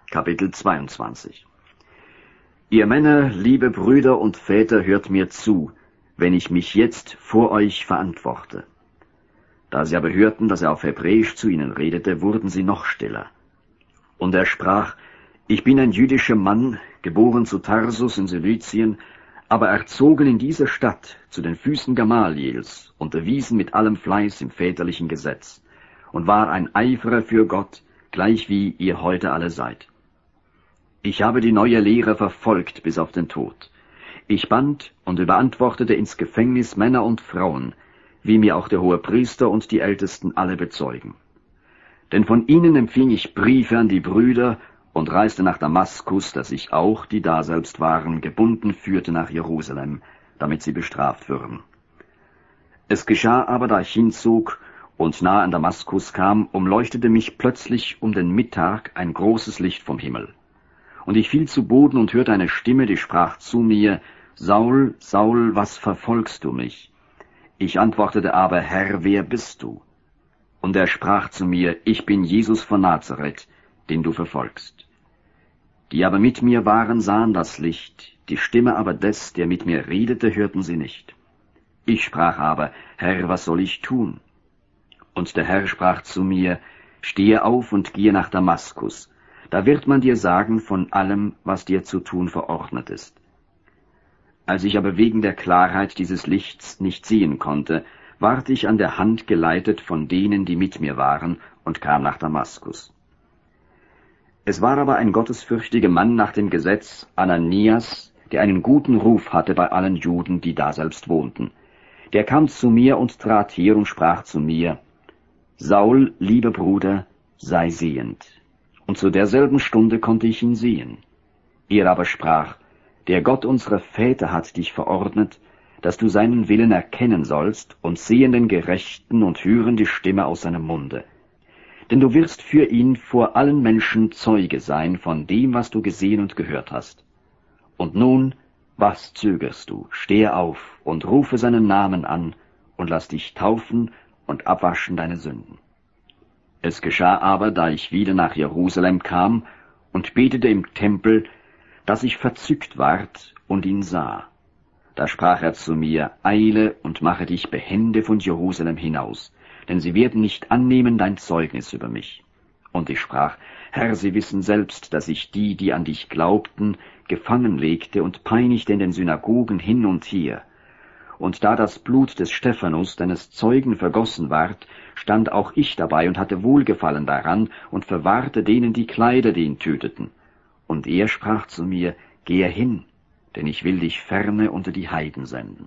Kapitel 22. Ihr Männer, liebe Brüder und Väter, hört mir zu, wenn ich mich jetzt vor euch verantworte. Da sie aber hörten, dass er auf Hebräisch zu ihnen redete, wurden sie noch stiller. Und er sprach: Ich bin ein jüdischer Mann, geboren zu Tarsus in Silizien, aber erzogen in dieser Stadt zu den Füßen Gamaliels, unterwiesen mit allem Fleiß im väterlichen Gesetz, und war ein Eiferer für Gott, gleich wie ihr heute alle seid. Ich habe die neue Lehre verfolgt bis auf den Tod. Ich band und überantwortete ins Gefängnis Männer und Frauen, wie mir auch der Hohepriester und die Ältesten alle bezeugen. Denn von ihnen empfing ich Briefe an die Brüder und reiste nach Damaskus, dass ich auch, die daselbst waren, gebunden führte nach Jerusalem, damit sie bestraft würden. Es geschah aber, da ich hinzog und nahe an Damaskus kam, umleuchtete mich plötzlich um den Mittag ein großes Licht vom Himmel. Und ich fiel zu Boden und hörte eine Stimme, die sprach zu mir: Saul, Saul, was verfolgst du mich? Ich antwortete aber: Herr, wer bist du? Und er sprach zu mir: Ich bin Jesus von Nazareth, den du verfolgst. Die aber mit mir waren, sahen das Licht, die Stimme aber des, der mit mir redete, hörten sie nicht. Ich sprach aber: Herr, was soll ich tun? Und der Herr sprach zu mir: Stehe auf und gehe nach Damaskus. Da wird man dir sagen von allem, was dir zu tun verordnet ist. Als ich aber wegen der Klarheit dieses Lichts nicht sehen konnte, ward ich an der Hand geleitet von denen, die mit mir waren, und kam nach Damaskus. Es war aber ein gottesfürchtiger Mann nach dem Gesetz, Ananias, der einen guten Ruf hatte bei allen Juden, die daselbst wohnten. Der kam zu mir und trat her und sprach zu mir: Saul, lieber Bruder, sei sehend. Und zu derselben Stunde konnte ich ihn sehen. Er aber sprach: Der Gott unserer Väter hat dich verordnet, dass du seinen Willen erkennen sollst und sehen den Gerechten und hören die Stimme aus seinem Munde. Denn du wirst für ihn vor allen Menschen Zeuge sein von dem, was du gesehen und gehört hast. Und nun, was zögerst du? Stehe auf und rufe seinen Namen an und lass dich taufen und abwaschen deine Sünden. Es geschah aber, da ich wieder nach Jerusalem kam und betete im Tempel, dass ich verzückt ward und ihn sah. Da sprach er zu mir: Eile und mache dich behende von Jerusalem hinaus, denn sie werden nicht annehmen dein Zeugnis über mich. Und ich sprach: Herr, sie wissen selbst, dass ich die, die an dich glaubten, gefangen legte und peinigte in den Synagogen hin und her. Und da das Blut des Stephanus, deines Zeugen, vergossen ward, stand auch ich dabei und hatte Wohlgefallen daran und verwahrte denen die Kleider, die ihn töteten. Und er sprach zu mir: Gehe hin, denn ich will dich ferne unter die Heiden senden.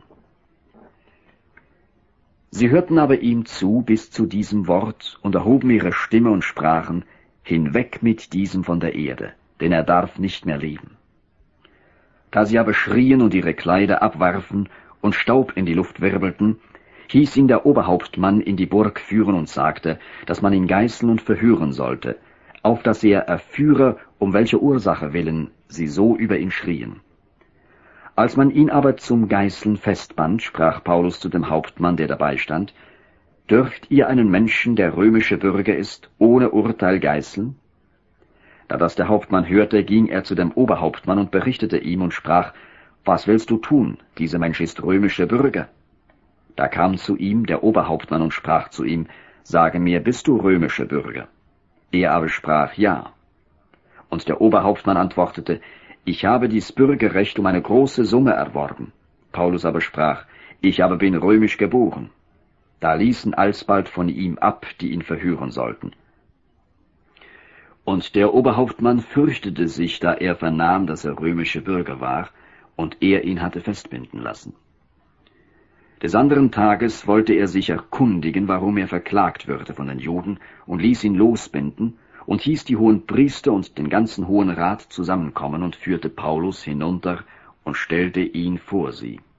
Sie hörten aber ihm zu bis zu diesem Wort und erhoben ihre Stimme und sprachen: Hinweg mit diesem von der Erde, denn er darf nicht mehr leben. Da sie aber schrien und ihre Kleider abwarfen und Staub in die Luft wirbelten, hieß ihn der Oberhauptmann in die Burg führen und sagte, dass man ihn geißeln und verhören sollte, auf dass er erführe, um welche Ursache willen sie so über ihn schrien. Als man ihn aber zum Geißeln festband, sprach Paulus zu dem Hauptmann, der dabei stand: Dürft ihr einen Menschen, der römischer Bürger ist, ohne Urteil geißeln? Da das der Hauptmann hörte, ging er zu dem Oberhauptmann und berichtete ihm und sprach: Was willst du tun? Dieser Mensch ist römischer Bürger. Da kam zu ihm der Oberhauptmann und sprach zu ihm: Sage mir, bist du römischer Bürger? Er aber sprach: Ja. Und der Oberhauptmann antwortete: Ich habe dies Bürgerrecht um eine große Summe erworben. Paulus aber sprach: Ich aber bin römisch geboren. Da ließen alsbald von ihm ab, die ihn verhören sollten. Und der Oberhauptmann fürchtete sich, da er vernahm, dass er römischer Bürger war, und er ihn hatte festbinden lassen. Des anderen Tages wollte er sich erkundigen, warum er verklagt würde von den Juden, und ließ ihn losbinden, und hieß die hohen Priester und den ganzen Hohen Rat zusammenkommen und führte Paulus hinunter und stellte ihn vor sie.